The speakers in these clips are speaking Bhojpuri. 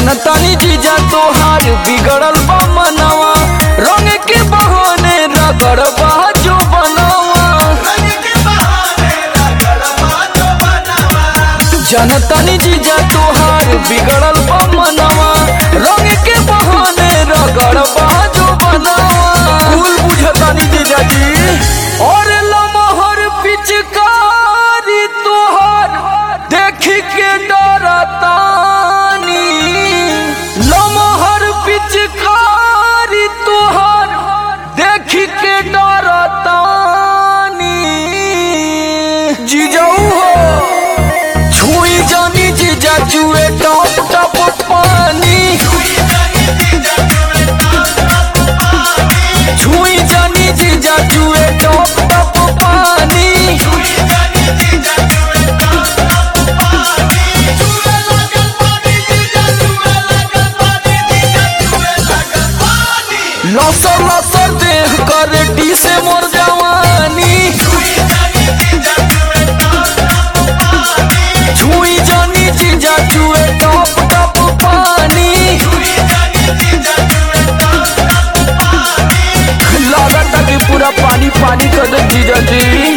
जनतानी जीजा तोहार बिगड़ल बा मनवा, रंग के बहाने रगड़ बा जो बनवा। जनतानी जीजा तोहार बिगड़ल बा मनवा, रंग के बहाने रगड़ बा जो बनवा। भूल बुझतानी जीजा जी और लमहर पिचकारी तोहार देख के डरतानी। लमहर पिचकारी तोहार देख के डरतानी। जीजाऊ हो छुई जानी जीजा जुए टप टप पानी। छुई जानी जीजा जुए टप टप पानी। लसर लसर देख कर डी से मोर जवानी। छुई जानी जीजा जुए टप टप पानी। लागता कि पूरा पानी पानी कर दे जीजा जी।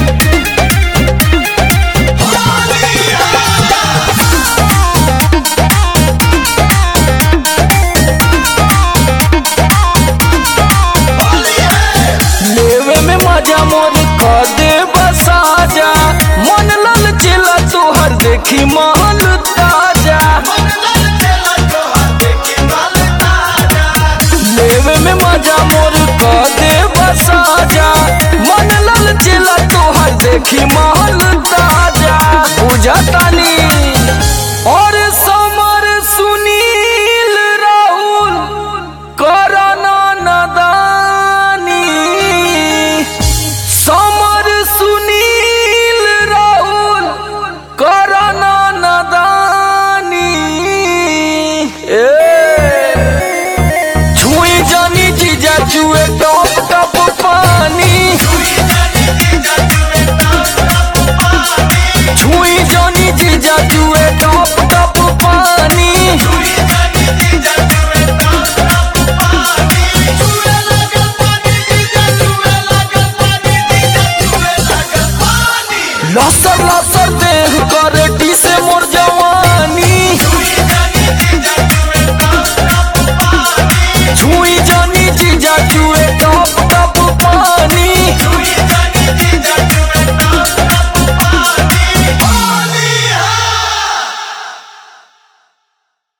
मजा मोर कर दे बसाजा, मन लल चिला तोहर देखी महल ताजा। लेवे में मजा मोर कर दे बसाजा, मन लल चिला तोहर देखी महल ताजा। बुझतानी और समर सुनील राहुल करना नदानी। समर सुनील राहुल करना नदानी। छुई जानी जीजा जुए टप टप पानी। छुई जानी जीजा जुए टप टप पानी। लसर लसर देख कर